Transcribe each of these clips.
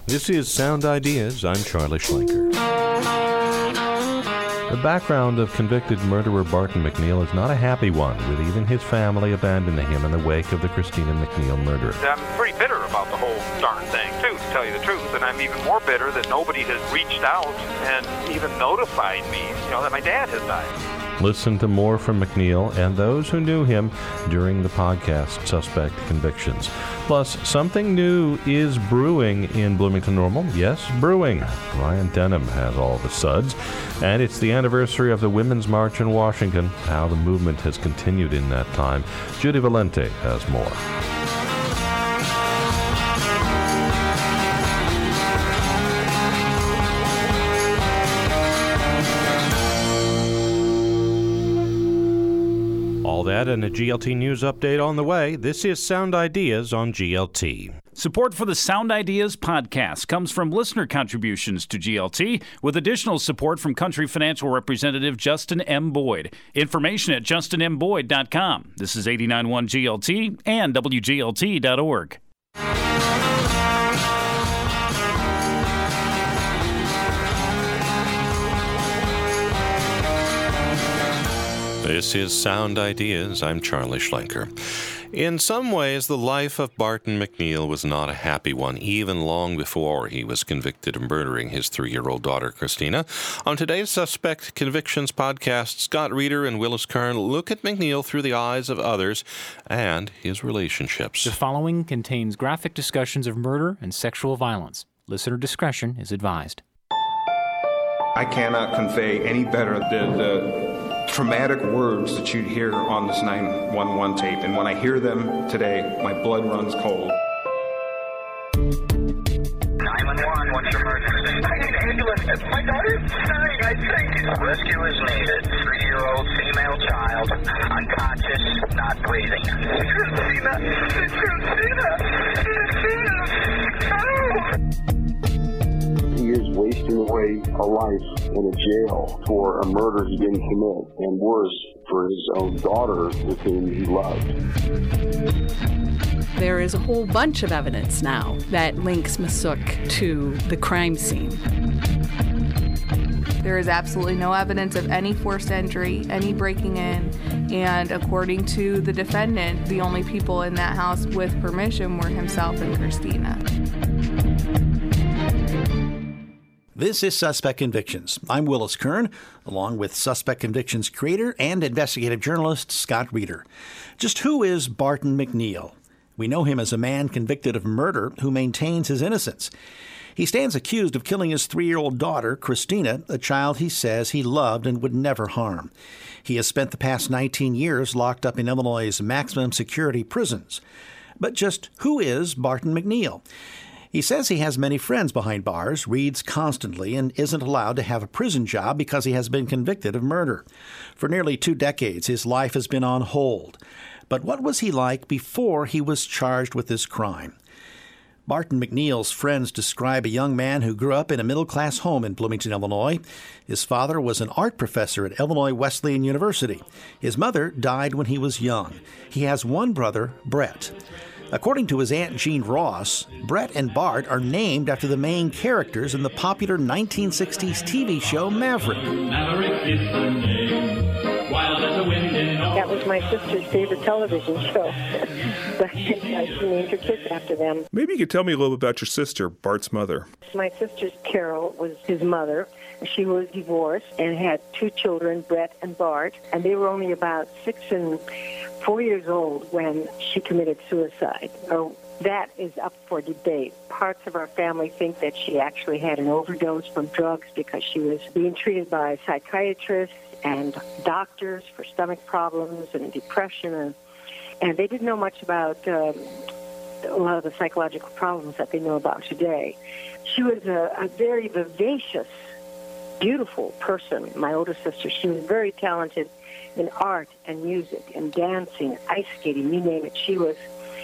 This is Sound Ideas. I'm Charlie Schlenker. The background of convicted murderer Barton McNeil is not a happy one, with even his family abandoning him in the wake of the Christina McNeil murder. I'm pretty bitter about the whole darn thing, too, to tell you the truth. And I'm even more bitter that nobody has reached out and even notified me, that my dad has died. Listen to more from McNeil and those who knew him during the podcast Suspect Convictions. Plus, something new is brewing in Bloomington Normal. Yes, brewing. Ryan Denham has all the suds. And it's the anniversary of the Women's March in Washington, how the movement has continued in that time. Judy Valente has more. All that and a GLT News update on the way. This is Sound Ideas on GLT. Support for the Sound Ideas podcast comes from listener contributions to GLT, with additional support from Country Financial Representative Justin M. Boyd. Information at justinmboyd.com. This is 89.1 GLT and WGLT.org. This is Sound Ideas. I'm Charlie Schlenker. In some ways, the life of Barton McNeil was not a happy one, even long before he was convicted of murdering his 3-year-old daughter, Christina. On today's Suspect Convictions podcast, Scott Reeder and Willis Kern look at McNeil through the eyes of others and his relationships. The following contains graphic discussions of murder and sexual violence. Listener discretion is advised. I cannot convey any better the traumatic words that you'd hear on this 911 tape. And when I hear them today, my blood runs cold. 911, what's your emergency? I need an ambulance. My daughter's dying, I think. Rescue is needed. 3-year-old female child, unconscious, not breathing. Christina! It's Christina! Christina! Oh! He is wasting away a life in a jail for a murder he didn't commit, and worse, for his own daughter with whom he loved. There is a whole bunch of evidence now that links Masuk to the crime scene. There is absolutely no evidence of any forced entry, any breaking in, and according to the defendant, the only people in that house with permission were himself and Christina. This is Suspect Convictions. I'm Willis Kern, along with Suspect Convictions creator and investigative journalist Scott Reeder. Just who is Barton McNeil? We know him as a man convicted of murder who maintains his innocence. He stands accused of killing his 3-year-old daughter, Christina, a child he says he loved and would never harm. He has spent the past 19 years locked up in Illinois' maximum security prisons. But just who is Barton McNeil? He says he has many friends behind bars, reads constantly, and isn't allowed to have a prison job because he has been convicted of murder. For nearly 2 decades, his life has been on hold. But what was he like before he was charged with this crime? Barton McNeil's friends describe a young man who grew up in a middle-class home in Bloomington, Illinois. His father was an art professor at Illinois Wesleyan University. His mother died when he was young. He has one brother, Brett. According to his Aunt Jean Ross, Brett and Bart are named after the main characters in the popular 1960s TV show Maverick. Maverick is the name, wild as a wind in North. That was my sister's favorite television show. She named her kids after them. Maybe you could tell me a little bit about your sister, Bart's mother. My sister's Carol was his mother. She was divorced and had 2 children, Brett and Bart, and they were only about 6 and 4 years old when she committed suicide. That is up for debate. Parts of our family think that she actually had an overdose from drugs because she was being treated by psychiatrists and doctors for stomach problems and depression, and they didn't know much about a lot of the psychological problems that they know about today. She was a very vivacious, beautiful person, my older sister. She was very talented in art and music and dancing, ice skating, you name it. She was,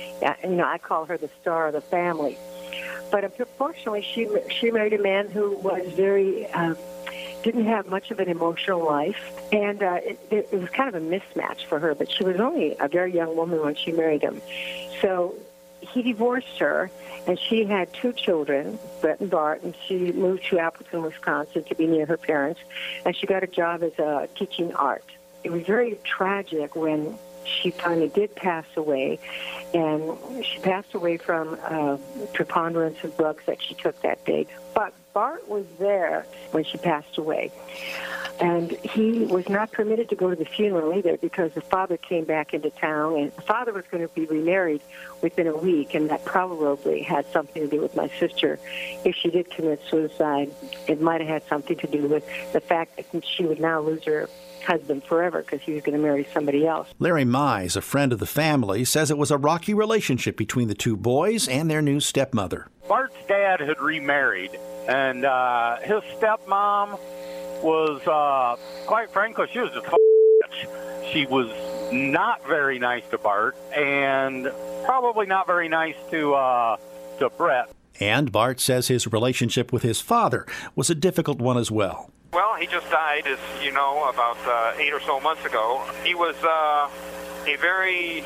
I call her the star of the family. But unfortunately, she married a man who was very, didn't have much of an emotional life. And it was kind of a mismatch for her, but she was only a very young woman when she married him. So he divorced her, And she had 2 children, Brett and Bart, and she moved to Appleton, Wisconsin to be near her parents, and she got a job as teaching art. It was very tragic when she finally did pass away, and she passed away from a preponderance of drugs that she took that day. But Bart was there when she passed away, and he was not permitted to go to the funeral either because the father came back into town, and the father was going to be remarried within a week, and that probably had something to do with my sister. If she did commit suicide, it might have had something to do with the fact that she would now lose her husband forever because he was going to marry somebody else. Larry Mize, a friend of the family, says it was a rocky relationship between the 2 boys and their new stepmother. Bart's dad had remarried, and his stepmom was, quite frankly, she was just a bitch. She was not very nice to Bart, and probably not very nice to Brett. And Bart says his relationship with his father was a difficult one as well. Well, he just died, as you know, about 8 or so months ago. He was a very,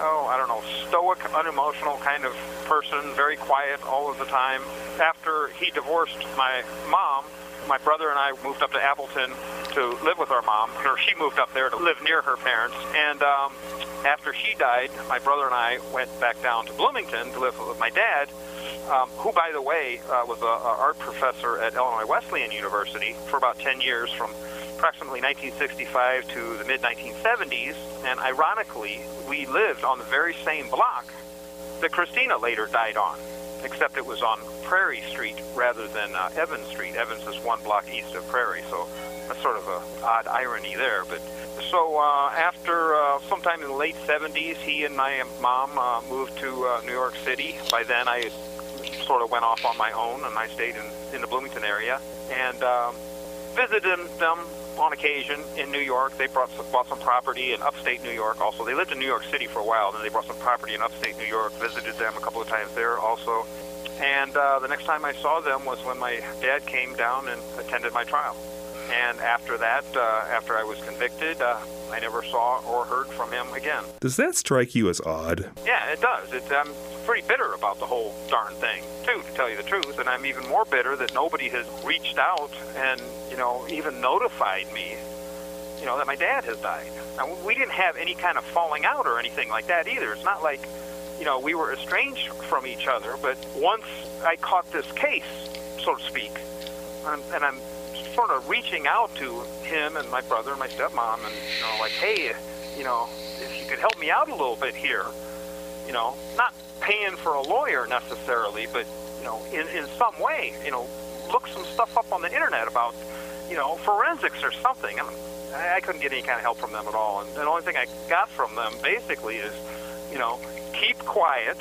stoic, unemotional kind of person, very quiet all of the time. After he divorced my mom, my brother and I moved up to Appleton to live with our mom, or she moved up there to live near her parents. And after she died, my brother and I went back down to Bloomington to live with my dad, who, by the way, was an art professor at Illinois Wesleyan University for about 10 years, from approximately 1965 to the mid-1970s. And ironically, we lived on the very same block that Christina later died on, except it was on Prairie Street rather than Evans Street. Evans is 1 block east of Prairie, so that's sort of an odd irony there. But so after sometime in the late 70s, he and my mom moved to New York City. By then, I sort of went off on my own, and I stayed in the Bloomington area and visited them on occasion in New York. They bought some property in upstate New York also. They lived in New York City for a while, then they bought some property in upstate New York, visited them a couple of times there also. And the next time I saw them was when my dad came down and attended my trial. And after that, after I was convicted, I never saw or heard from him again. Does that strike you as odd? Yeah, it does. I'm pretty bitter about the whole darn thing, too, to tell you the truth. And I'm even more bitter that nobody has reached out and, even notified me, that my dad has died. Now, we didn't have any kind of falling out or anything like that either. It's not like, we were estranged from each other. But once I caught this case, so to speak, and I'm sort of reaching out to him and my brother and my stepmom and, hey, if you could help me out a little bit here, not paying for a lawyer necessarily, but, in some way, look some stuff up on the internet about, forensics or something. I couldn't get any kind of help from them at all. And the only thing I got from them basically is, keep quiet,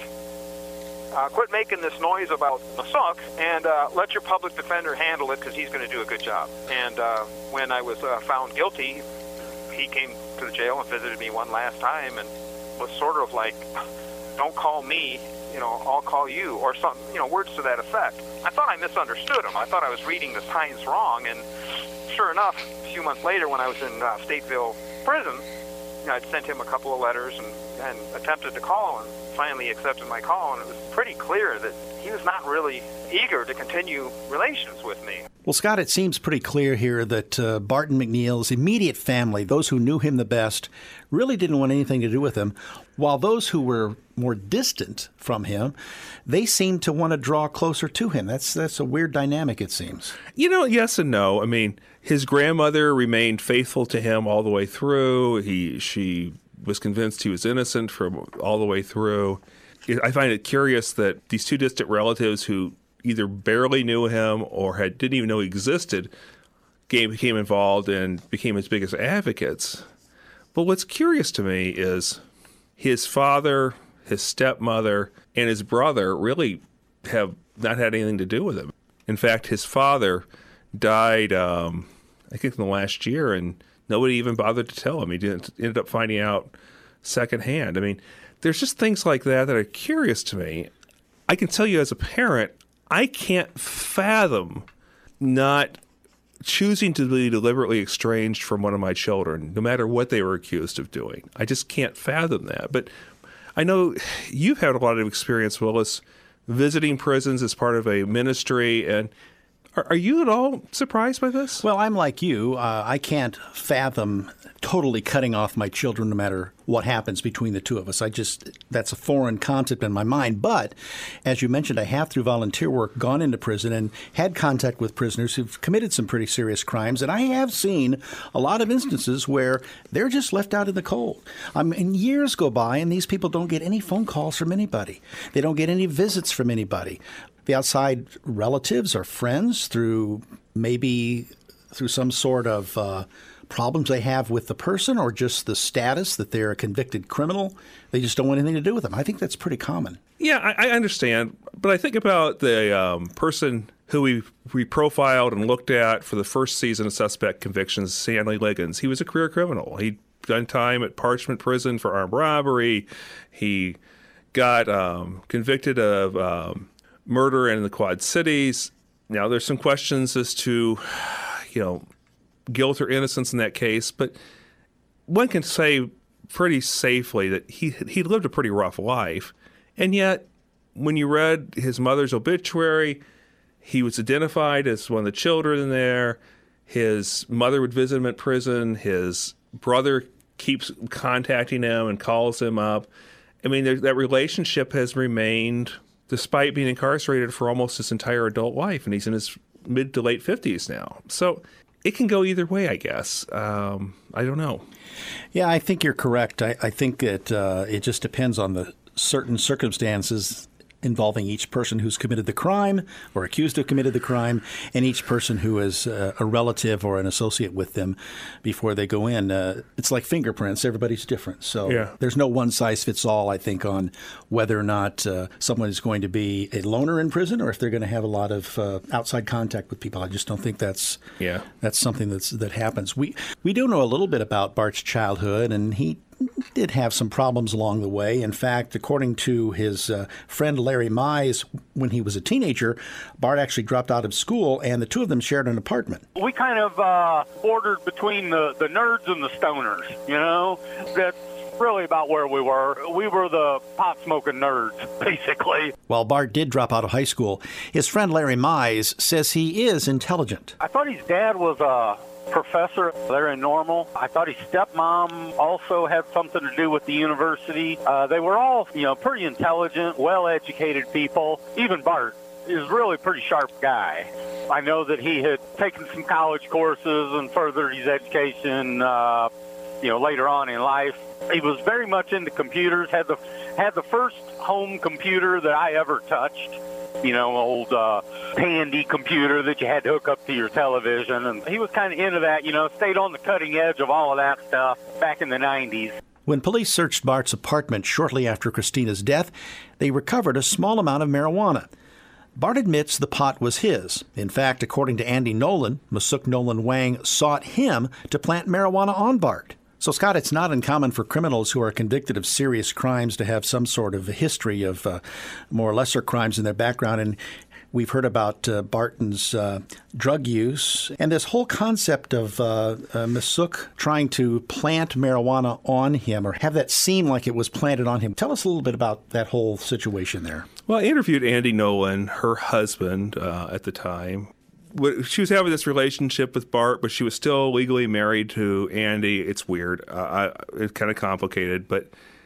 quit making this noise about Masuk, and let your public defender handle it because he's going to do a good job. And when I was found guilty, he came to the jail and visited me one last time and was sort of like, don't call me, I'll call you, or something, words to that effect. I thought I misunderstood him. I thought I was reading the signs wrong, and sure enough, a few months later when I was in Stateville prison, I'd sent him a couple of letters and attempted to call him, and finally accepted my call, and it was pretty clear that he was not really eager to continue relations with me. Well, Scott, it seems pretty clear here that Barton McNeil's immediate family, those who knew him the best, really didn't want anything to do with him, while those who were more distant from him, they seemed to want to draw closer to him. That's a weird dynamic, it seems. Yes and no. I mean, his grandmother remained faithful to him all the way through. She was convinced he was innocent from all the way through. I find it curious that these 2 distant relatives who either barely knew him or didn't even know he existed became involved and became his biggest advocates. But what's curious to me is his father, his stepmother, and his brother really have not had anything to do with him. In fact, his father died, I think, in the last year, and nobody even bothered to tell him. He ended up finding out secondhand. I mean, there's just things like that are curious to me. I can tell you as a parent, I can't fathom not choosing to be deliberately estranged from one of my children, no matter what they were accused of doing. I just can't fathom that. But I know you've had a lot of experience, Willis, visiting prisons as part of a ministry. And are you at all surprised by this? Well, I'm like you. I can't fathom totally cutting off my children no matter what happens between the two of us. That's a foreign concept in my mind. But as you mentioned, I have, through volunteer work, gone into prison and had contact with prisoners who've committed some pretty serious crimes. And I have seen a lot of instances where they're just left out in the cold. And years go by and these people don't get any phone calls from anybody. They don't get any visits from anybody. The outside relatives or friends through some sort of problems they have with the person, or just the status that they're a convicted criminal. They just don't want anything to do with them. I think that's pretty common. Yeah, I understand. But I think about the person who we profiled and looked at for the first season of Suspect Convictions, Stanley Liggins. He was a career criminal. He'd done time at Parchment Prison for armed robbery. He got convicted of murder in the Quad Cities. Now, there's some questions as to, guilt or innocence in that case, but one can say pretty safely that he lived a pretty rough life. And yet, when you read his mother's obituary, he was identified as one of the children there. His mother would visit him at prison. His brother keeps contacting him and calls him up. I mean, that relationship has remained despite being incarcerated for almost his entire adult life, and he's in his mid to late 50s now. So it can go either way, I guess. I don't know. Yeah, I think you're correct. I think that it just depends on the certain circumstances involving each person who's committed the crime or accused of committed the crime, and each person who is a relative or an associate with them before they go in. It's like fingerprints. Everybody's different. So There's no one size fits all, I think, on whether or not someone is going to be a loner in prison or if they're going to have a lot of outside contact with people. I just don't think that's something that happens. We do know a little bit about Bart's childhood, and he did have some problems along the way. In fact, according to his friend Larry Mize, when he was a teenager, Bart actually dropped out of school, and the two of them shared an apartment. We kind of bordered between the nerds and the stoners, That's really about where we were. We were the pot-smoking nerds, basically. While Bart did drop out of high school, his friend Larry Mize says he is intelligent. I thought his dad was a professor there in Normal. I thought his stepmom also had something to do with the university. They were all, pretty intelligent, well-educated people. Even Bart is really a pretty sharp guy. I know that he had taken some college courses and furthered his education, later on in life. He was very much into computers, had the first home computer that I ever touched. Old Tandy computer that you had to hook up to your television. And he was kind of into that, stayed on the cutting edge of all of that stuff back in the 90s. When police searched Bart's apartment shortly after Christina's death, they recovered a small amount of marijuana. Bart admits the pot was his. In fact, according to Andy Nolan, Masuk Nolan Wang sought him to plant marijuana on Bart. So, Scott, it's not uncommon for criminals who are convicted of serious crimes to have some sort of a history of more or lesser crimes in their background. And we've heard about Barton's drug use and this whole concept of Masuk trying to plant marijuana on him or have that seem like it was planted on him. Tell us a little bit about that whole situation there. Well, I interviewed Andy Nolan, her husband at the time. She was having this relationship with Bart, but she was still legally married to Andy. It's weird. It's kind of complicated. But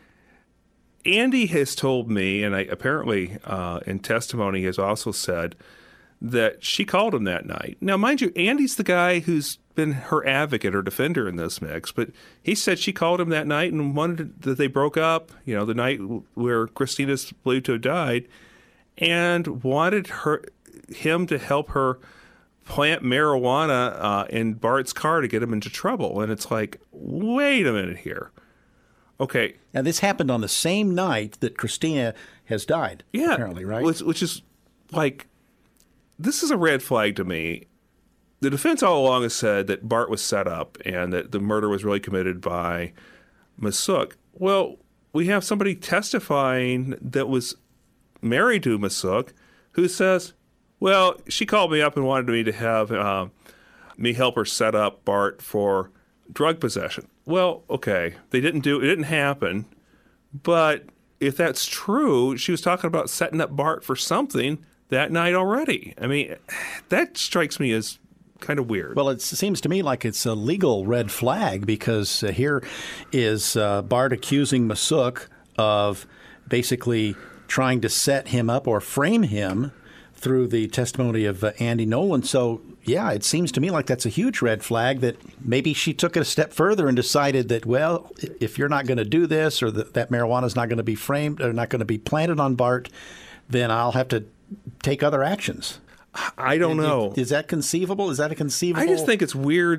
Andy has told me, and apparently in testimony has also said, that she called him that night. Now, mind you, Andy's the guy who's been her advocate or defender in this mix, but he said she called him that night and wanted that they broke up, the night where Christina's believed to have died, and wanted him to help her plant marijuana in Bart's car to get him into trouble. And it's like, wait a minute here. Okay. Now, this happened on the same night that Christina has died, apparently, right? Which is like, this is a red flag to me. The defense all along has said that Bart was set up and that the murder was really committed by Masuk. Well, we have somebody testifying that was married to Masuk who says, well, she called me up and wanted me to have me help her set up Bart for drug possession. Well, okay, it didn't happen, but if that's true, she was talking about setting up Bart for something that night already. I mean, that strikes me as kind of weird. Well, it seems to me like it's a legal red flag because here is Bart accusing Masuk of basically trying to set him up or frame him through the testimony of Andy Nolan. So, yeah, it seems to me like that's a huge red flag that maybe she took it a step further and decided that, well, if you're not going to do this or that marijuana is not going to be framed or not going to be planted on Bart, then I'll have to take other actions. I don't know. Is that conceivable? Is that a conceivable? I just think it's weird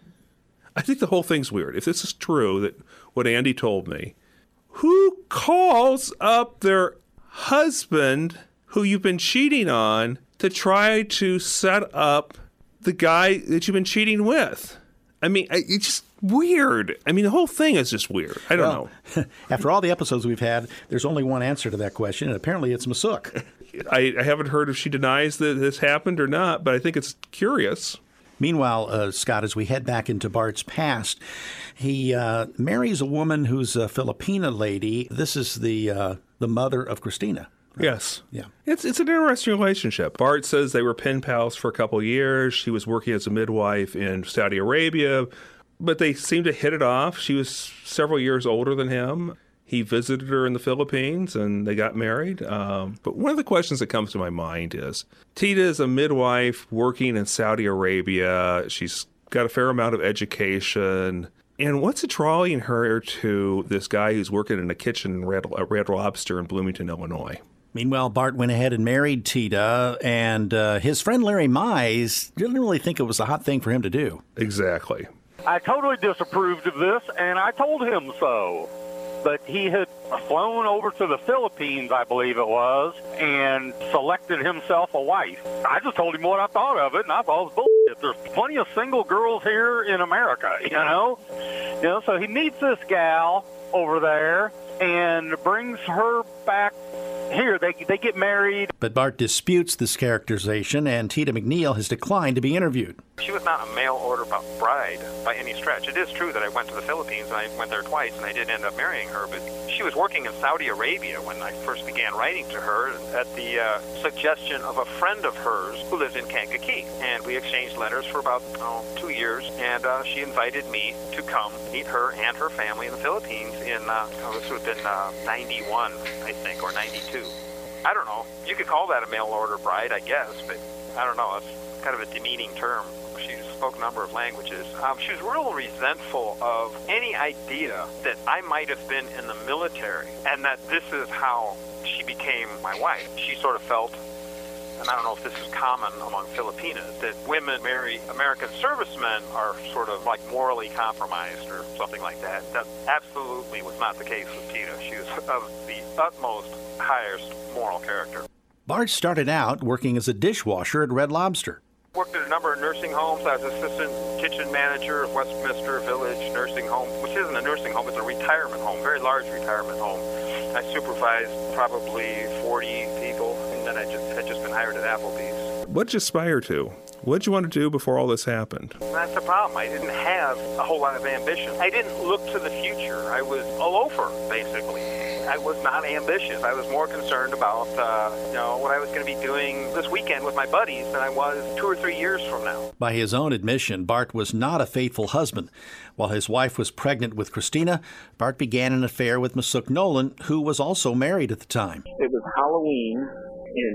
I think the whole thing's weird. If this is true, that what Andy told me, who calls up their husband who you've been cheating on to try to set up the guy that you've been cheating with? I mean, it's just weird. I mean, the whole thing is just weird. I don't know. After all the episodes we've had, there's only one answer to that question, and apparently it's Masuk. I haven't heard if she denies that this happened or not, but I think it's curious. Meanwhile, Scott, as we head back into Bart's past, he marries a woman who's a Filipina lady. This is the mother of Christina. Right? Yes. Yeah. It's an interesting relationship. Bart says they were pen pals for a couple of years. She was working as a midwife in Saudi Arabia, but they seemed to hit it off. She was several years older than him. He visited her in the Philippines, and they got married. But one of the questions that comes to my mind is, Tita is a midwife working in Saudi Arabia. She's got a fair amount of education. And what's drawing her to this guy who's working in a kitchen at Red Lobster in Bloomington, Illinois? Meanwhile, Bart went ahead and married Tita, and his friend Larry Mize didn't really think it was a hot thing for him to do. Exactly. I totally disapproved of this, and I told him so. But he had flown over to the Philippines, I believe it was, and selected himself a wife. I just told him what I thought of it, and I thought it was bullshit. There's plenty of single girls here in America, you know? So he meets this gal over there and brings her back here. They get married. But Bart disputes this characterization, and Tita McNeil has declined to be interviewed. She was not a mail-order bride by any stretch. It is true that I went to the Philippines, and I went there twice, and I did end up marrying her, but she was working in Saudi Arabia when I first began writing to her at the suggestion of a friend of hers who lives in Kankakee. And we exchanged letters for about 2 years, and she invited me to come meet her and her family in the Philippines in, this would have been 91, I think, or 92. I don't know. You could call that a mail-order bride, I guess, but I don't know. It's kind of a demeaning term. She spoke a number of languages. She was real resentful of any idea that I might have been in the military and that this is how she became my wife. She sort of felt, and I don't know if this is common among Filipinas, that women marry American servicemen are sort of like morally compromised or something like that. That absolutely was not the case with Tita. She was of the utmost highest moral character. Bart started out working as a dishwasher at Red Lobster. Worked at a number of nursing homes. I was assistant kitchen manager of Westminster Village Nursing Home, which isn't a nursing home, it's a retirement home, very large retirement home. I supervised probably 40 people, and then I had just been hired at Applebee's. What'd you aspire to? What'd you want to do before all this happened? That's the problem. I didn't have a whole lot of ambition. I didn't look to the future. I was a loafer, basically. I was not ambitious. I was more concerned about, what I was going to be doing this weekend with my buddies than I was 2 or 3 years from now. By his own admission, Bart was not a faithful husband. While his wife was pregnant with Christina, Bart began an affair with Masuk Nolan, who was also married at the time. It was Halloween in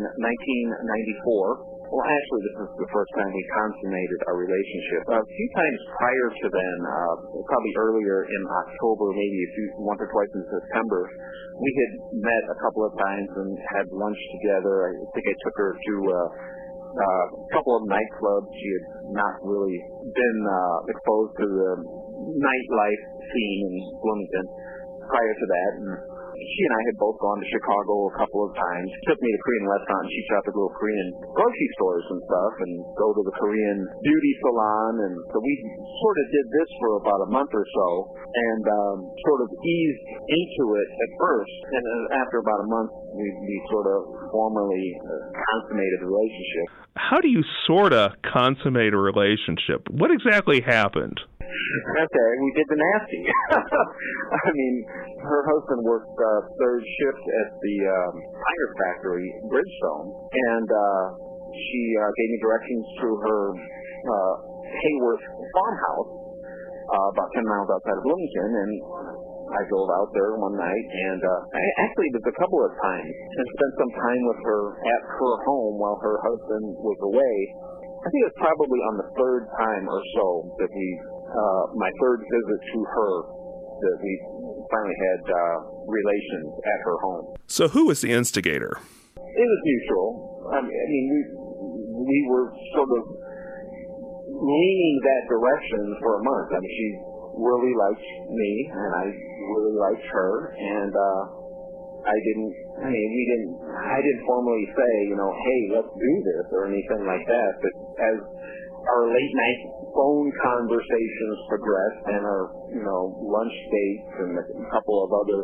1994. Well, actually, this is the first time we consummated our relationship. A few times prior to then, probably earlier in October, maybe once or twice in September, we had met a couple of times and had lunch together. I think I took her to a couple of nightclubs. She had not really been exposed to the nightlife scene in Bloomington prior to that. And she and I had both gone to Chicago a couple of times. She took me to Korean restaurants. She shot to go to Korean grocery stores and stuff and go to the Korean beauty salon. And so we sort of did this for about a month or so and sort of eased into it at first. And after about a month, we sort of formally consummated the relationship. How do you sort of consummate a relationship? What exactly happened? Okay, we did the nasty. I mean, her husband worked third shift at the tire factory, Bridgestone, and she gave me directions to her Hayworth farmhouse, about 10 miles outside of Bloomington, and I drove out there one night, and I actually did a couple of times and spent some time with her at her home while her husband was away. I think it was probably on the third time or so that my third visit to her, that we finally had relations at her home. So who was the instigator? It was mutual. I mean, we were sort of leaning that direction for a month. I mean, she really liked me, and I really liked her, and I didn't formally say, hey, let's do this or anything like that, but as our late night phone conversations progressed and our, lunch dates and a couple of other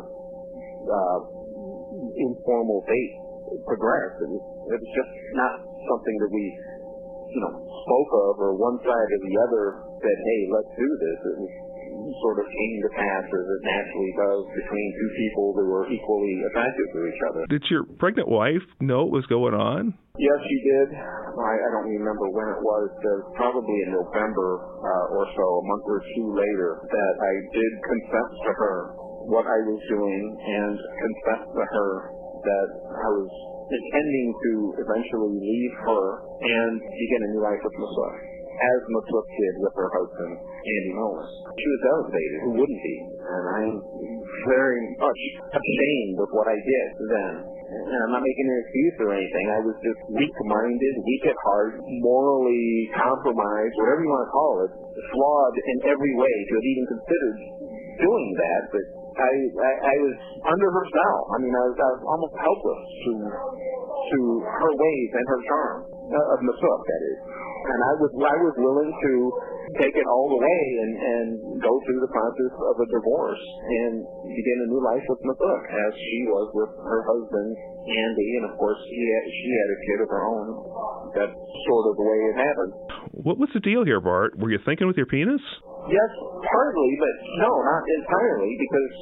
informal dates progressed, it was just not something that we, spoke of, or one side or the other said, hey, let's do this. It was sort of came to pass as it naturally does between two people who were equally attracted to each other. Did your pregnant wife know what was going on? Yes, she did. I don't remember when it was. Probably in November or so, a month or two later, that I did confess to her what I was doing and confess to her that I was intending to eventually leave her and begin a new life with Masuk, as Masuk did with her husband, Andy Nolan. She was devastated. Who wouldn't be? And I'm very much ashamed of what I did then. And I'm not making an excuse or anything. I was just weak-minded, weak at heart, morally compromised, whatever you want to call it, flawed in every way to have even considered doing that. But I was under her spell. I mean, I was almost helpless to her ways and her charm, of Masuk, that is. And I was willing to take it all the way and go through the process of a divorce and begin a new life with Masuk, as she was with her husband, Andy, and of course she had a kid of her own. That's sort of the way it happened. What was the deal here, Bart? Were you thinking with your penis? Yes, partly, but no, not entirely, because,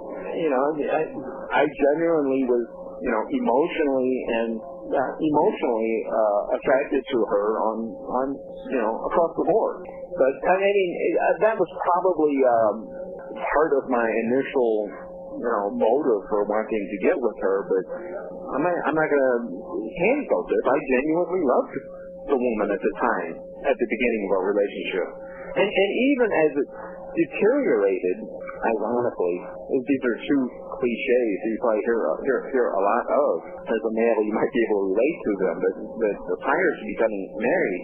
I genuinely was, emotionally attracted to her on across the board. But I mean, that was probably part of my initial motive for wanting to get with her. But I'm not going to handcuff this. I genuinely loved the woman at the time, at the beginning of our relationship, and even as it deteriorated, ironically, these are two cliches you probably hear a lot of. As a male, you might be able to relate to them, but prior to becoming married,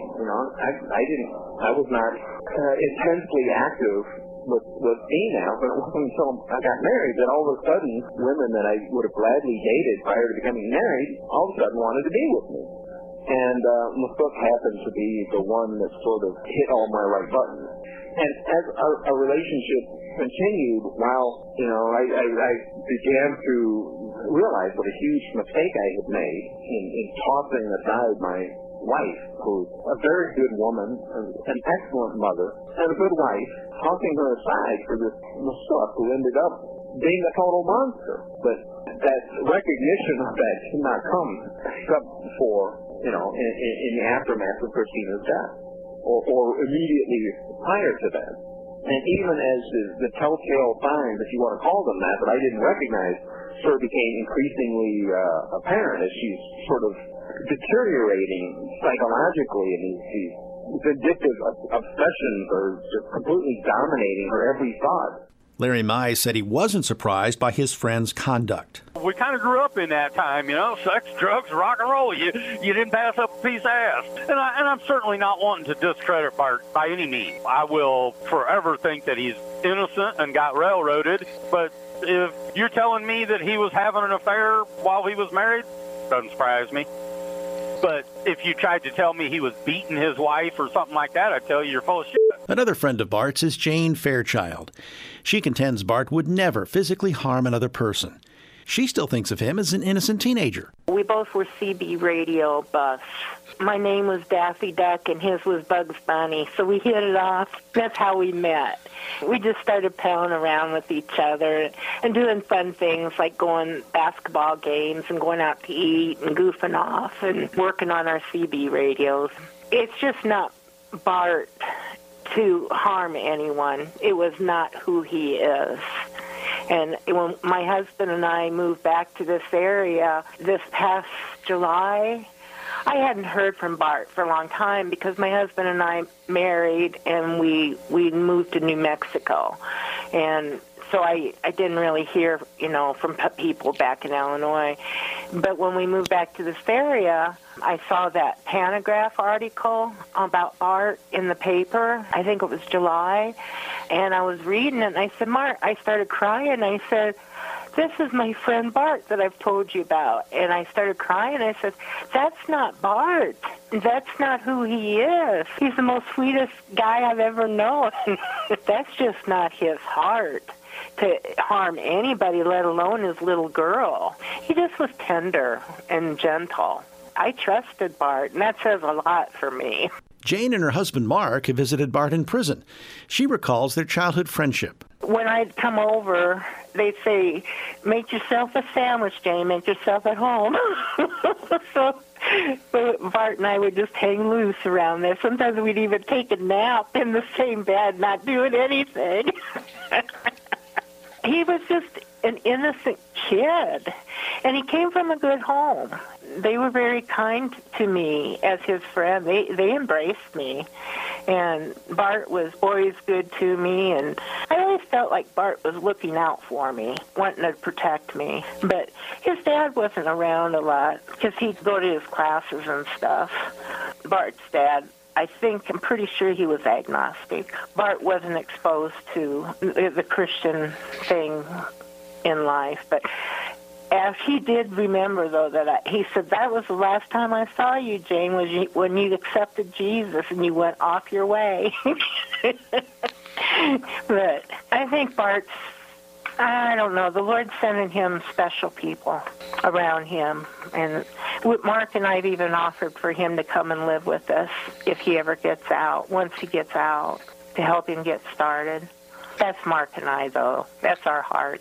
I was not intensely active with females, and it wasn't until I got married that all of a sudden women that I would have gladly dated prior to becoming married all of a sudden wanted to be with me. And Masuk happened to be the one that sort of hit all my right buttons. And as our relationship continued, while I began to realize what a huge mistake I had made in tossing aside my wife, who's a very good woman, an excellent mother, and a good wife, tossing her aside for this Masuk who ended up being a total monster. But that recognition of that did not come except for, in the aftermath of Christina's death, or immediately prior to that. And even as the telltale signs, if you want to call them that, I didn't recognize, sort of became increasingly apparent as she's sort of deteriorating psychologically, and these vindictive obsessions are just completely dominating her every thought. Larry Mize said he wasn't surprised by his friend's conduct. We kind of grew up in that time, sex, drugs, rock and roll. You didn't pass up a piece of ass. And I'm certainly not wanting to discredit Bart by any means. I will forever think that he's innocent and got railroaded. But if you're telling me that he was having an affair while he was married, doesn't surprise me. But if you tried to tell me he was beating his wife or something like that, I'd tell you you're full of shit. Another friend of Bart's is Jane Fairchild. She contends Bart would never physically harm another person. She still thinks of him as an innocent teenager. We We both were CB radio buffs. My name was Daffy Duck, and his was Bugs Bunny, so we hit it off. That's how we met. We just started palling around with each other and doing fun things like going basketball games and going out to eat and goofing off and working on our CB radios. It's just not Bart to harm anyone. It was not who he is. And when my husband and I moved back to this area this past July, I hadn't heard from Bart for a long time because my husband and I married and we moved to New Mexico. And so I didn't really hear, from people back in Illinois. But when we moved back to this area, I saw that Panagraph article about Bart in the paper. I think it was July. And I was reading it, and I said, Mark, I started crying. I said, this is my friend Bart that I've told you about. And I started crying. I said, that's not Bart. That's not who he is. He's the most sweetest guy I've ever known. That's just not his heart to harm anybody, let alone his little girl. He just was tender and gentle. I trusted Bart, and that says a lot for me. Jane and her husband Mark have visited Bart in prison. She recalls their childhood friendship. When I'd come over, they'd say, make yourself a sandwich, Jane, make yourself at home. So Bart and I would just hang loose around there. Sometimes we'd even take a nap in the same bed, not doing anything. He was just an innocent kid, and he came from a good home. They were very kind to me as his friend. They embraced me, and Bart was always good to me, and I always felt like Bart was looking out for me, wanting to protect me. But his dad wasn't around a lot because he'd go to his classes and stuff. Bart's dad, I'm pretty sure he was agnostic. Bart wasn't exposed to the Christian thing in life, but as he did remember, though, that he said, that was the last time I saw you, Jane, was when you accepted Jesus and you went off your way. But I think Bart's, I don't know, the Lord's sending him special people around him. And Mark and I have even offered for him to come and live with us if he ever gets out, once he gets out, to help him get started. That's Mark and I, though. That's our heart.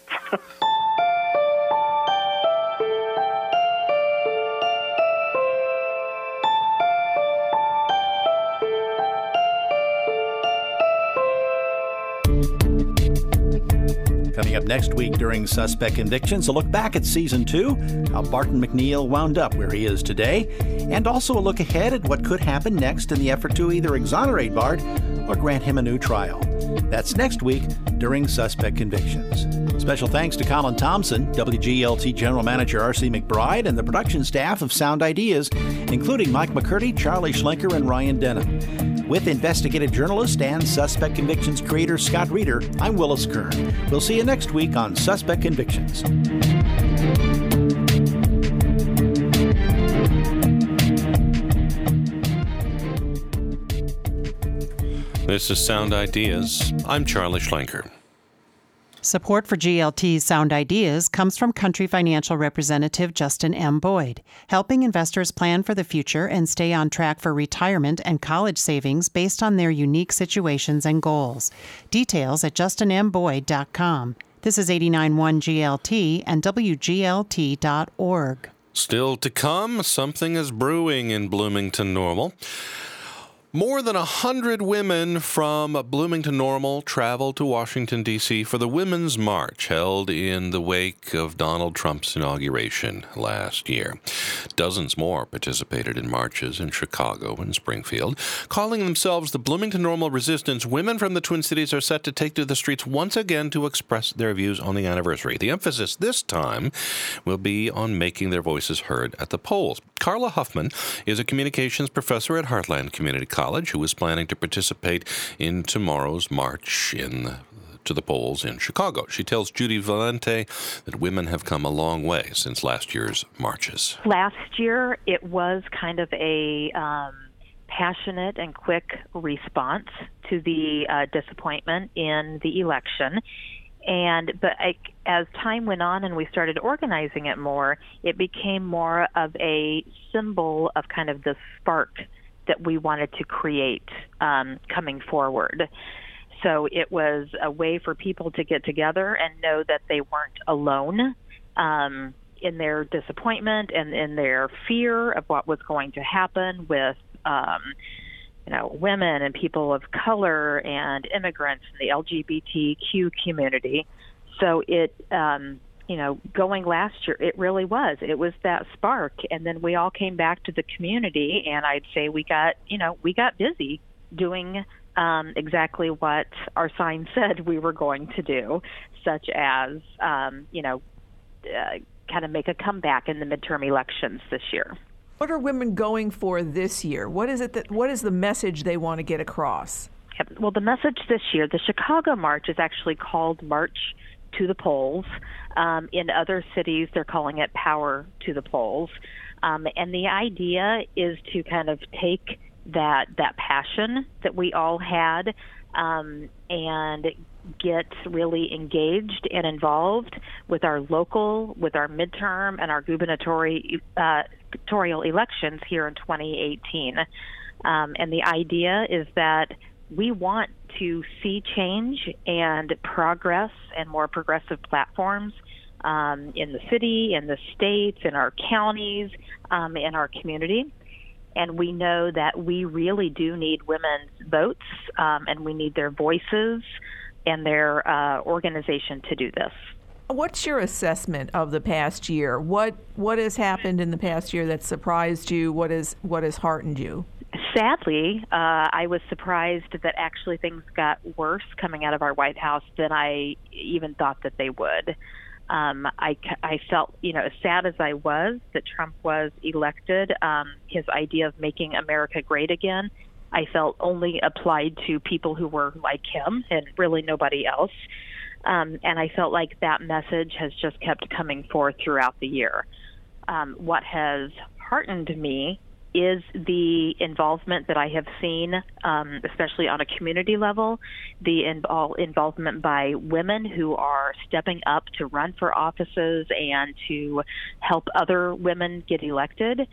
Coming up next week during Suspect Convictions, a look back at Season 2, how Barton McNeil wound up where he is today, and also a look ahead at what could happen next in the effort to either exonerate Bart or grant him a new trial. That's next week during Suspect Convictions. Special thanks to Colin Thompson, WGLT General Manager R.C. McBride, and the production staff of Sound Ideas, including Mike McCurdy, Charlie Schlenker, and Ryan Denham. With investigative journalist and Suspect Convictions creator Scott Reeder, I'm Willis Kern. We'll see you next week on Suspect Convictions. This is Sound Ideas. I'm Charlie Schlenker. Support for GLT's Sound Ideas comes from Country Financial Representative Justin M. Boyd, helping investors plan for the future and stay on track for retirement and college savings based on their unique situations and goals. Details at justinmboyd.com. This is 89.1 GLT and WGLT.org. Still to come, something is brewing in Bloomington Normal. More than 100 women from Bloomington Normal traveled to Washington, D.C. for the Women's March held in the wake of Donald Trump's inauguration last year. Dozens more participated in marches in Chicago and Springfield. Calling themselves the Bloomington Normal Resistance, women from the Twin Cities are set to take to the streets once again to express their views on the anniversary. The emphasis this time will be on making their voices heard at the polls. Carla Huffman is a communications professor at Heartland Community College who is planning to participate in tomorrow's march to the polls in Chicago. She tells Judy Valente that women have come a long way since last year's marches. Last year, it was kind of a passionate and quick response to the disappointment in the election. But as time went on and we started organizing it more, it became more of a symbol of kind of the spark that we wanted to create coming forward. So it was a way for people to get together and know that they weren't alone in their disappointment and in their fear of what was going to happen with women and people of color and immigrants and the LGBTQ community. So it, going last year, it really was. It was that spark. And then we all came back to the community, and I'd say we got busy doing exactly what our sign said we were going to do, such as, kind of make a comeback in the midterm elections this year. What are women going for this year? What is the message they want to get across? Well, the message this year, the Chicago March is actually called March to the Polls. In other cities, they're calling it Power to the Polls. And the idea is to kind of take that passion that we all had and get really engaged and involved with our local, with our midterm and our gubernatorial elections here in 2018. And the idea is that we want to see change and progress and more progressive platforms in the city, in the states, in our counties, in our community. And we know that we really do need women's votes, and we need their voices and their organization to do this. What's your assessment of the past year? What has happened in the past year that surprised you? What has heartened you? Sadly, I was surprised that actually things got worse coming out of our White House than I even thought that they would. I felt, as sad as I was that Trump was elected, his idea of making America great again, I felt only applied to people who were like him and really nobody else. And I felt like that message has just kept coming forth throughout the year. What has heartened me is the involvement that I have seen, especially on a community level, the involvement by women who are stepping up to run for offices and to help other women get elected.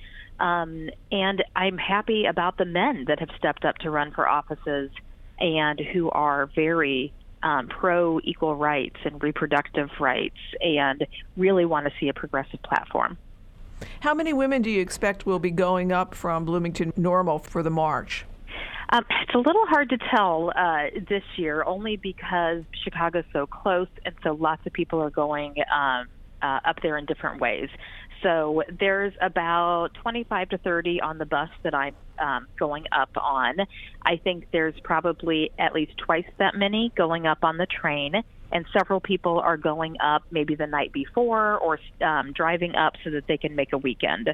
And I'm happy about the men that have stepped up to run for offices and who are very pro equal rights and reproductive rights and really want to see a progressive platform. How many women do you expect will be going up from Bloomington Normal for the march? It's a little hard to tell this year, only because Chicago's so close, and so lots of people are going up there in different ways. So there's about 25 to 30 on the bus that I'm going up on. I think there's probably at least twice that many going up on the train. And several people are going up maybe the night before or driving up so that they can make a weekend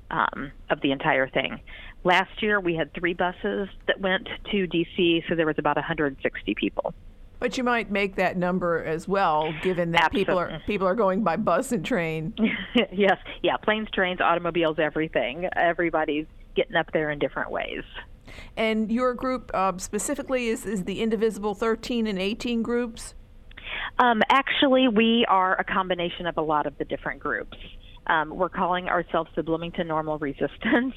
of the entire thing. Last year, we had 3 buses that went to D.C., so there was about 160 people. But you might make that number as well, given that people are going by bus and train. Yes, yeah, planes, trains, automobiles, everything. Everybody's getting up there in different ways. And your group specifically is the Indivisible 13 and 18 groups? Actually, we are a combination of a lot of the different groups. We're calling ourselves the Bloomington Normal Resistance,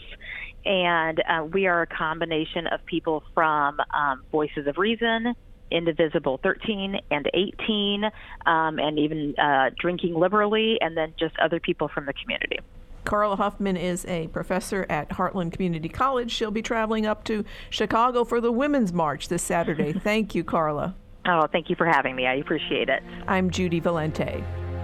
and we are a combination of people from Voices of Reason, Indivisible 13 and 18, and even Drinking Liberally, and then just other people from the community. Carla Huffman is a professor at Heartland Community College. She'll be traveling up to Chicago for the Women's March this Saturday. Thank you, Carla. Oh, thank you for having me. I appreciate it. I'm Judy Valente.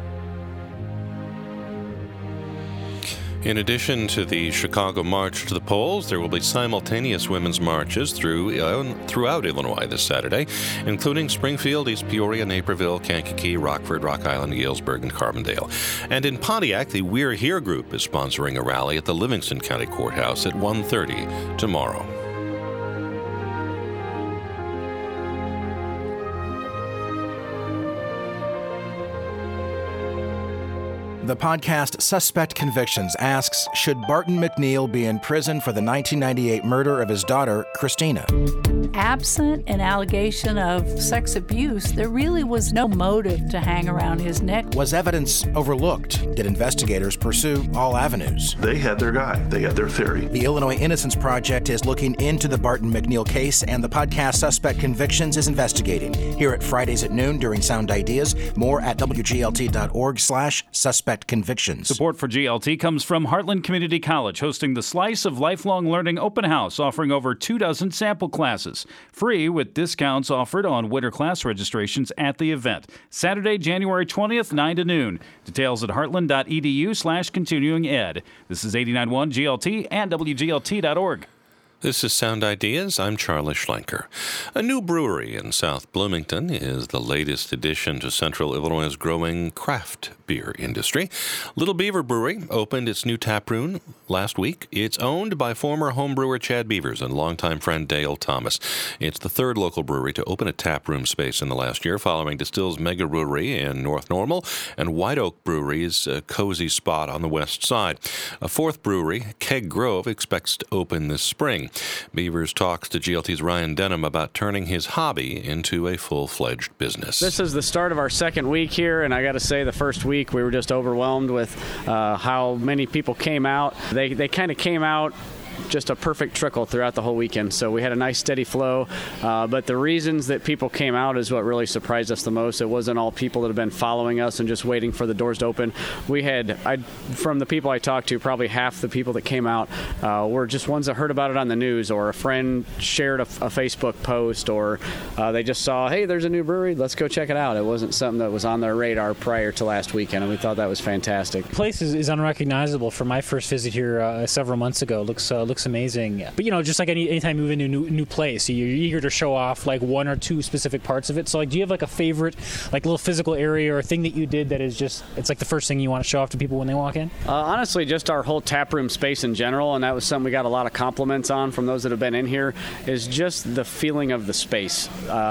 In addition to the Chicago March to the Polls, there will be simultaneous women's marches throughout Illinois this Saturday, including Springfield, East Peoria, Naperville, Kankakee, Rockford, Rock Island, Galesburg, and Carbondale. And in Pontiac, the We're Here group is sponsoring a rally at the Livingston County Courthouse at 1:30 tomorrow. The podcast Suspect Convictions asks, should Barton McNeil be in prison for the 1998 murder of his daughter, Christina? Absent an allegation of sex abuse, there really was no motive to hang around his neck. Was evidence overlooked? Did investigators pursue all avenues? They had their guy. They had their theory. The Illinois Innocence Project is looking into the Barton McNeil case, and the podcast Suspect Convictions is investigating. Here at Fridays at noon during Sound Ideas. More at WGLT.org/suspectconvictions. Support for GLT comes from Heartland Community College, hosting the Slice of Lifelong Learning Open House, offering over 24 sample classes. Free with discounts offered on winter class registrations at the event. Saturday, January 20th, 9 to noon. Details at heartland.edu/continuing ed. This is 89.1 GLT and WGLT.org. This is Sound Ideas. I'm Charlie Schlenker. A new brewery in South Bloomington is the latest addition to Central Illinois' growing craft beer industry. Little Beaver Brewery opened its new tap room last week. It's owned by former home brewer Chad Beavers and longtime friend Dale Thomas. It's the third local brewery to open a tap room space in the last year, following Distills Mega Brewery in North Normal and White Oak Brewery's Cozy Spot on the west side. A fourth brewery, Keg Grove, expects to open this spring. Beavers talks to GLT's Ryan Denham about turning his hobby into a full-fledged business. This is the start of our second week here, and I got to say the first week we were just overwhelmed with how many people came out. They kind of came out just a perfect trickle throughout the whole weekend. So we had a nice steady flow, but the reasons that people came out is what really surprised us the most. It wasn't all people that have been following us and just waiting for the doors to open. We had, from the people I talked to, probably half the people that came out were just ones that heard about it on the news, or a friend shared a Facebook post, or they just saw, hey, there's a new brewery, let's go check it out. It wasn't something that was on their radar prior to last weekend, and we thought that was fantastic. The place is unrecognizable from my first visit here several months ago. Looks amazing. But, just like anytime you move into a new place, you're eager to show off like one or two specific parts of it. So, like, do you have like a favorite, like, little physical area or thing that you did that is just, it's like the first thing you want to show off to people when they walk in? Honestly, just our whole taproom space in general, and that was something we got a lot of compliments on from those that have been in here, is just the feeling of the space.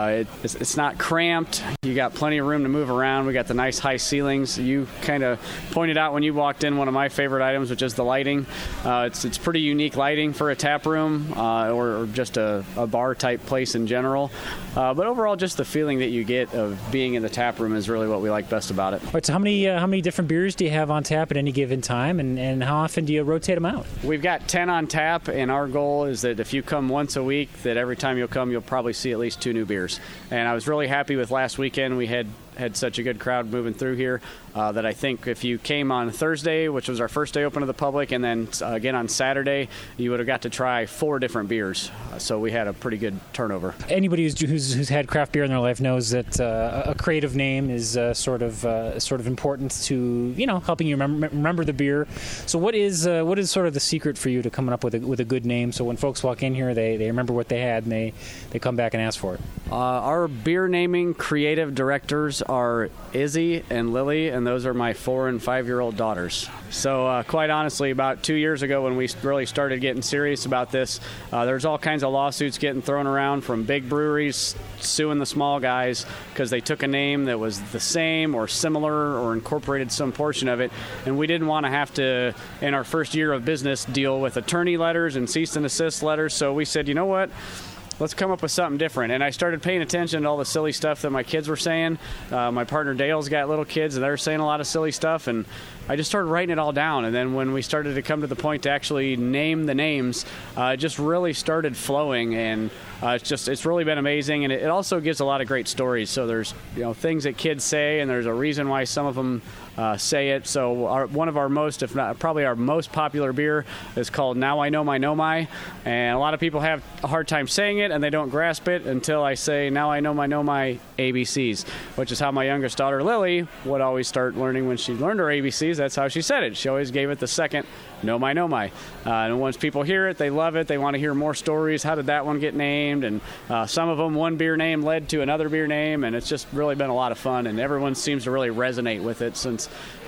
It's not cramped. You got plenty of room to move around. We got the nice high ceilings. You kind of pointed out when you walked in one of my favorite items, which is the lighting. It's pretty unique lighting for a tap room or just a bar type place in general. But overall, just the feeling that you get of being in the tap room is really what we like best about it. All right, so how many different beers do you have on tap at any given time, and how often do you rotate them out? We've got 10 on tap, and our goal is that if you come once a week, that every time you'll come, you'll probably see at least 2 new beers. And I was really happy with last weekend. We had such a good crowd moving through here that I think if you came on Thursday, which was our first day open to the public, and then again on Saturday, you would have got to try 4 different beers. So we had a pretty good turnover. Anybody who's had craft beer in their life knows that a creative name is sort of important to helping you remember the beer. So what is sort of the secret for you to coming up with a good name? So when folks walk in here, they remember what they had and they come back and ask for it. Our beer naming creative directors are Izzy and Lily, and those are my 4- and 5-year-old daughters. So quite honestly, about 2 years ago when we really started getting serious about this, there's all kinds of lawsuits getting thrown around from big breweries suing the small guys because they took a name that was the same or similar or incorporated some portion of it, and we didn't want to have to, in our first year of business, deal with attorney letters and cease and desist letters. So we said, you know what? Let's come up with something different. And I started paying attention to all the silly stuff that my kids were saying. My partner Dale's got little kids, and they're saying a lot of silly stuff. And I just started writing it all down. And then when we started to come to the point to actually name the names, it just really started flowing. And it's really been amazing. And it also gives a lot of great stories. So there's things that kids say, and there's a reason why some of them say it. So one of our most, if not probably our most popular beer is called Now I Know My. And a lot of people have a hard time saying it, and they don't grasp it until I say Now I Know My ABCs, which is how my youngest daughter Lily would always start learning when she learned her ABCs. That's how she said it. She always gave it the second Know My. And once people hear it, they love it. They want to hear more stories. How did that one get named? And some of them, one beer name led to another beer name, and it's just really been a lot of fun, and everyone seems to really resonate with it since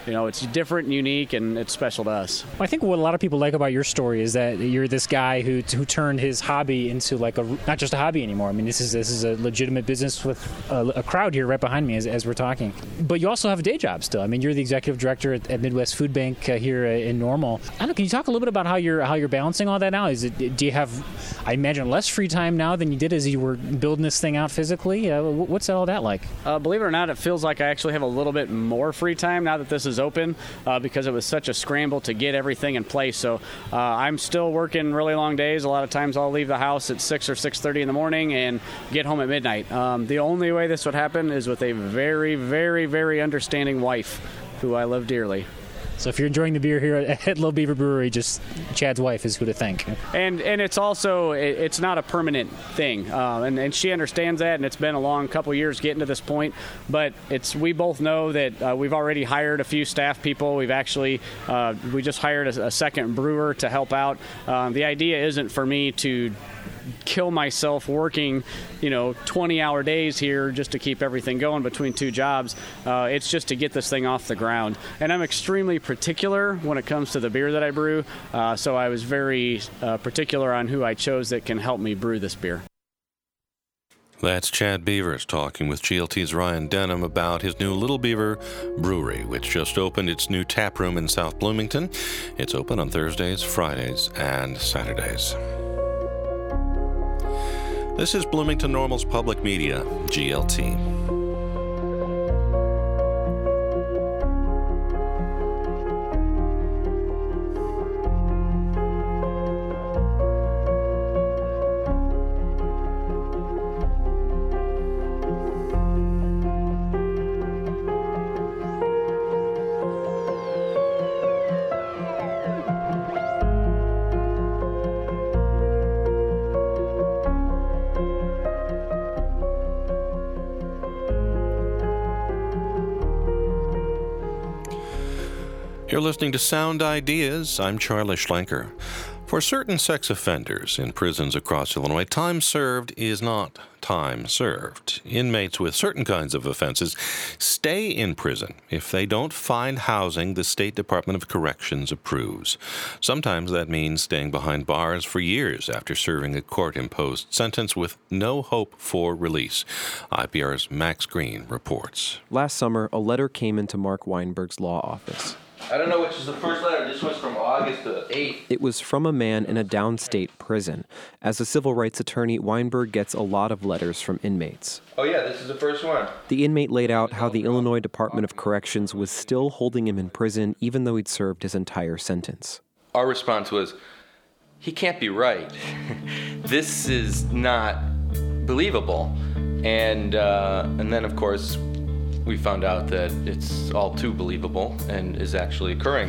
it's different and unique, and it's special to us. Well, I think what a lot of people like about your story is that you're this guy who turned his hobby into like not just a hobby anymore. I mean, this is a legitimate business with a crowd here right behind me as we're talking. But you also have a day job still. I mean, you're the executive director at Midwest Food Bank here in Normal. I don't know, can you talk a little bit about how you're balancing all that now? Do you have, I imagine, less free time now than you did as you were building this thing out physically? What's all that like? Believe it or not, it feels like I actually have a little bit more free time now that this is open because it was such a scramble to get everything in place. So I'm still working really long days. A lot of times I'll leave the house at 6 or 6:30 in the morning and get home at midnight. The only way this would happen is with a very, very, very understanding wife who I love dearly. So if you're enjoying the beer here at Little Beaver Brewery, just Chad's wife is who to thank. And it's also, it's not a permanent thing. And she understands that, and it's been a long couple years getting to this point. But we both know that we've already hired a few staff people. We've actually, we just hired a second brewer to help out. The idea isn't for me to kill myself working 20-hour days here just to keep everything going between two jobs. It's just to get this thing off the ground. And I'm extremely particular when it comes to the beer that I brew, so I was very particular on who I chose that can help me brew this beer. That's Chad Beavers talking with GLT's Ryan Denham about his new Little Beaver Brewery, which just opened its new tap room in South Bloomington. It's open on Thursdays, Fridays, and Saturdays. This is Bloomington Normal's Public Media, GLT. You're listening to Sound Ideas. I'm Charlie Schlenker. For certain sex offenders in prisons across Illinois, time served is not time served. Inmates with certain kinds of offenses stay in prison if they don't find housing the State Department of Corrections approves. Sometimes that means staying behind bars for years after serving a court-imposed sentence with no hope for release. IPR's Max Green reports. Last summer, a letter came into Mark Weinberg's law office. I don't know which is the first letter. This one's from August the 8th. It was from a man in a downstate prison. As a civil rights attorney, Weinberg gets a lot of letters from inmates. Oh yeah, this is the first one. The inmate laid out how the Illinois Department of Corrections was still holding him in prison even though he'd served his entire sentence. Our response was, he can't be right. This is not believable. And then, of course, we found out that it's all too believable and is actually occurring.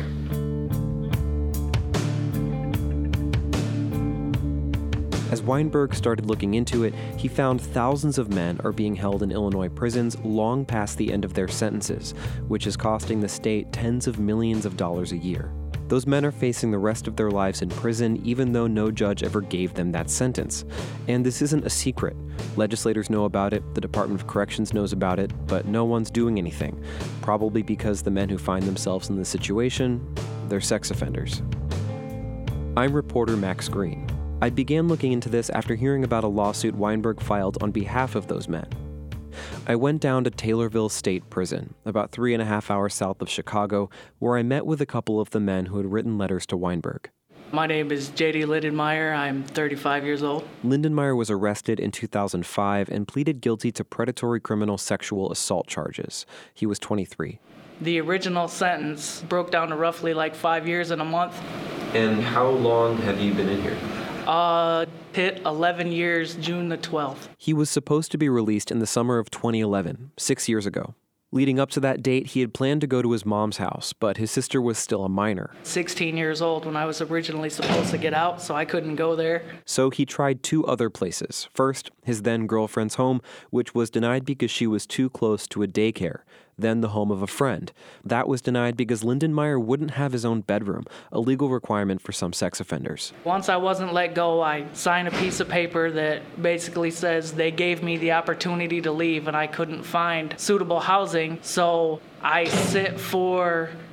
As Weinberg started looking into it, he found thousands of men are being held in Illinois prisons long past the end of their sentences, which is costing the state tens of millions of dollars a year. Those men are facing the rest of their lives in prison even though no judge ever gave them that sentence. And this isn't a secret. Legislators know about it, the Department of Corrections knows about it, but no one's doing anything. Probably because the men who find themselves in this situation, they're sex offenders. I'm reporter Max Green. I began looking into this after hearing about a lawsuit Weinberg filed on behalf of those men. I went down to Taylorville State Prison, about 3.5 hours south of Chicago, where I met with a couple of the men who had written letters to Weinberg. My name is J.D. Lindenmeyer. I'm 35 years old. Lindenmeyer was arrested in 2005 and pleaded guilty to predatory criminal sexual assault charges. He was 23. The original sentence broke down to roughly like 5 years and a month. And how long have you been in here? Hit 11 years, June the 12th. He was supposed to be released in the summer of 2011, 6 years ago. Leading up to that date, he had planned to go to his mom's house, but his sister was still a minor. 16 years old when I was originally supposed to get out, so I couldn't go there. So he tried 2 other places. First, his then-girlfriend's home, which was denied because she was too close to a daycare. Then the home of a friend. That was denied because Lindenmeyer wouldn't have his own bedroom, a legal requirement for some sex offenders. Once I wasn't let go, I signed a piece of paper that basically says they gave me the opportunity to leave and I couldn't find suitable housing, so I sit for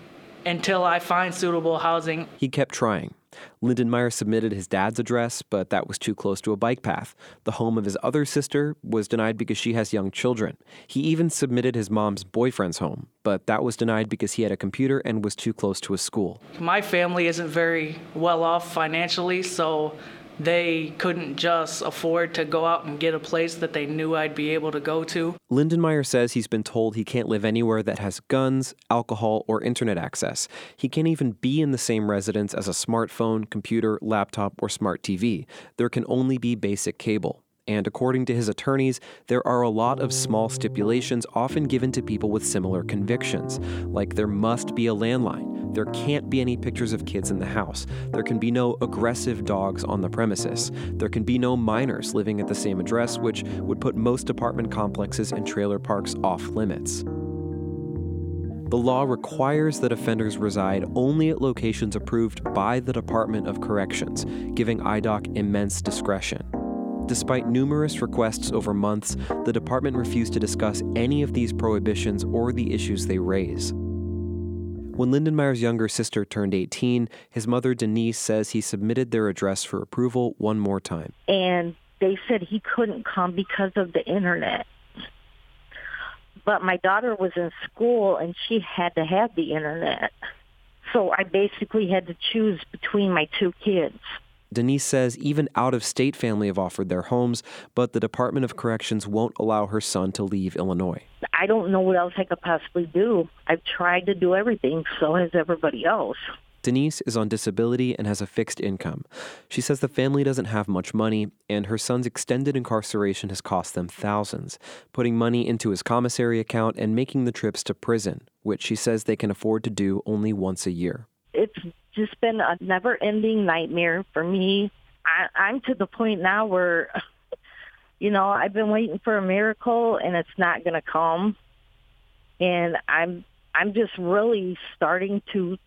until I find suitable housing. He kept trying. Lindenmeyer submitted his dad's address, but that was too close to a bike path. The home of his other sister was denied because she has young children. He even submitted his mom's boyfriend's home, but that was denied because he had a computer and was too close to a school. My family isn't very well off financially, so they couldn't just afford to go out and get a place that they knew I'd be able to go to. Lindenmeyer says he's been told he can't live anywhere that has guns, alcohol, or internet access. He can't even be in the same residence as a smartphone, computer, laptop, or smart TV. There can only be basic cable. And according to his attorneys, there are a lot of small stipulations often given to people with similar convictions, like there must be a landline, there can't be any pictures of kids in the house, there can be no aggressive dogs on the premises, there can be no minors living at the same address, which would put most apartment complexes and trailer parks off limits. The law requires that offenders reside only at locations approved by the Department of Corrections, giving IDOC immense discretion. Despite numerous requests over months, the department refused to discuss any of these prohibitions or the issues they raise. When Lindenmeyer's younger sister turned 18, his mother Denise says he submitted their address for approval one more time. And they said he couldn't come because of the internet. But my daughter was in school and she had to have the internet. So I basically had to choose between my two kids. Denise says even out-of-state family have offered their homes, but the Department of Corrections won't allow her son to leave Illinois. I don't know what else I could possibly do. I've tried to do everything, so has everybody else. Denise is on disability and has a fixed income. She says the family doesn't have much money, and her son's extended incarceration has cost them thousands, putting money into his commissary account and making the trips to prison, which she says they can afford to do only once a year. It's just been a never-ending nightmare for me. I'm to the point now where, I've been waiting for a miracle and it's not going to come. And I'm just really starting to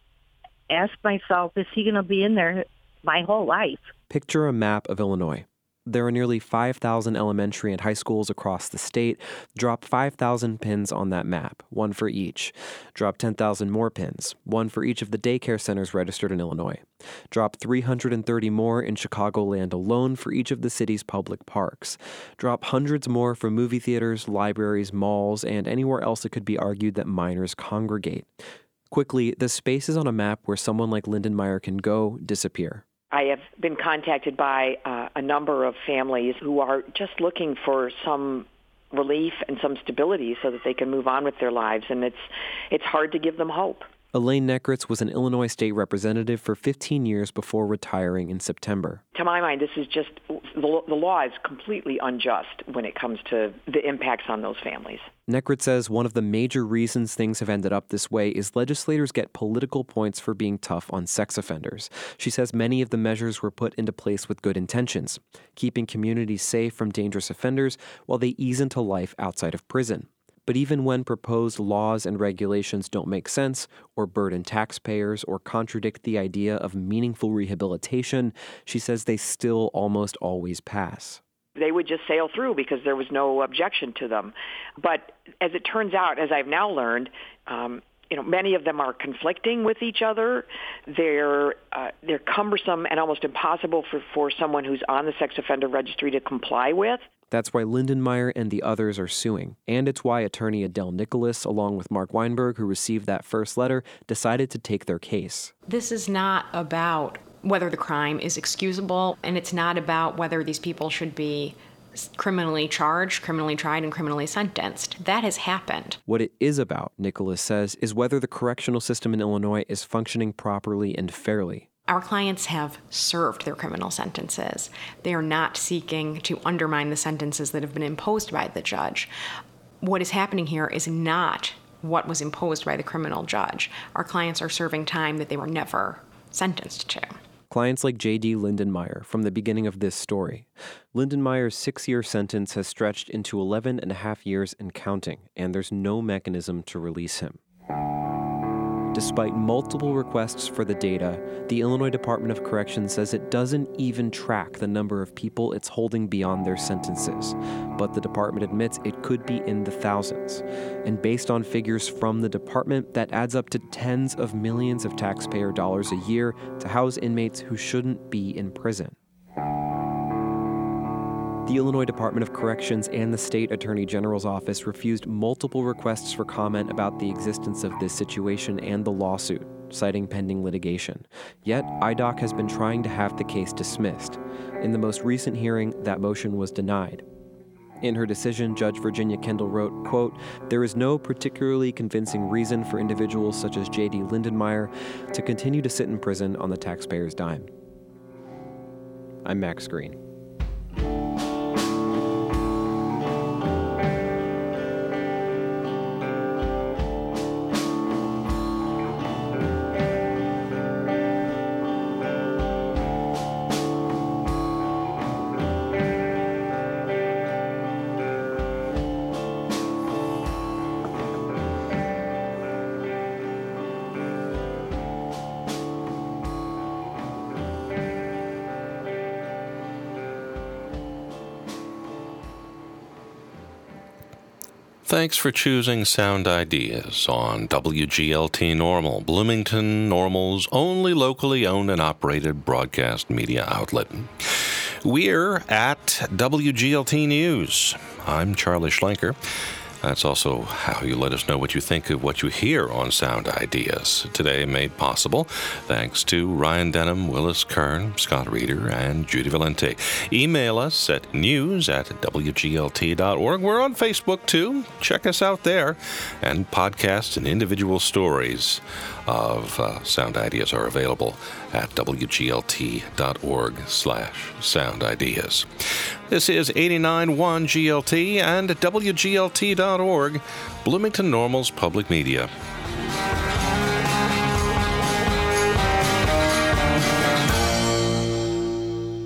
ask myself, is he going to be in there my whole life? Picture a map of Illinois. There are nearly 5,000 elementary and high schools across the state. Drop 5,000 pins on that map, one for each. Drop 10,000 more pins, one for each of the daycare centers registered in Illinois. Drop 330 more in Chicagoland alone for each of the city's public parks. Drop hundreds more for movie theaters, libraries, malls, and anywhere else it could be argued that minors congregate. Quickly, the spaces on a map where someone like Lindenmeyer can go disappear. I have been contacted by a number of families who are just looking for some relief and some stability so that they can move on with their lives, and it's hard to give them hope. Elaine Nekritz was an Illinois state representative for 15 years before retiring in September. To my mind, this is just, the law is completely unjust when it comes to the impacts on those families. Nekritz says one of the major reasons things have ended up this way is legislators get political points for being tough on sex offenders. She says many of the measures were put into place with good intentions, keeping communities safe from dangerous offenders while they ease into life outside of prison. But even when proposed laws and regulations don't make sense, or burden taxpayers, or contradict the idea of meaningful rehabilitation, she says they still almost always pass. They would just sail through because there was no objection to them. But as it turns out, as I've now learned, many of them are conflicting with each other. They're cumbersome and almost impossible for someone who's on the sex offender registry to comply with. That's why Lindenmeyer and the others are suing. And it's why attorney Adele Nicholas, along with Mark Weinberg, who received that first letter, decided to take their case. This is not about whether the crime is excusable, and it's not about whether these people should be criminally charged, criminally tried, and criminally sentenced. That has happened. What it is about, Nicholas says, is whether the correctional system in Illinois is functioning properly and fairly. Our clients have served their criminal sentences. They are not seeking to undermine the sentences that have been imposed by the judge. What is happening here is not what was imposed by the criminal judge. Our clients are serving time that they were never sentenced to. Clients like J.D. Lindenmeyer from the beginning of this story. Lindenmeyer's 6-year sentence has stretched into 11 and a half years and counting, and there's no mechanism to release him. Despite multiple requests for the data, the Illinois Department of Corrections says it doesn't even track the number of people it's holding beyond their sentences. But the department admits it could be in the thousands. And based on figures from the department, that adds up to tens of millions of taxpayer dollars a year to house inmates who shouldn't be in prison. The Illinois Department of Corrections and the State Attorney General's office refused multiple requests for comment about the existence of this situation and the lawsuit, citing pending litigation. Yet, IDOC has been trying to have the case dismissed. In the most recent hearing, that motion was denied. In her decision, Judge Virginia Kendall wrote, quote, "There is no particularly convincing reason for individuals such as J.D. Lindenmeyer to continue to sit in prison on the taxpayer's dime." I'm Max Green. Thanks for choosing Sound Ideas on WGLT Normal, Bloomington Normal's only locally owned and operated broadcast media outlet. We're at WGLT News. I'm Charlie Schlenker. That's also how you let us know what you think of what you hear on Sound Ideas. Today made possible thanks to Ryan Denham, Willis Kern, Scott Reeder, and Judy Valente. Email us at news@wglt.org. We're on Facebook, too. Check us out there. And podcasts and individual stories of Sound Ideas are available at wglt.org/soundideas. This is 89.1 GLT and WGLT.org, Bloomington Normal's public media.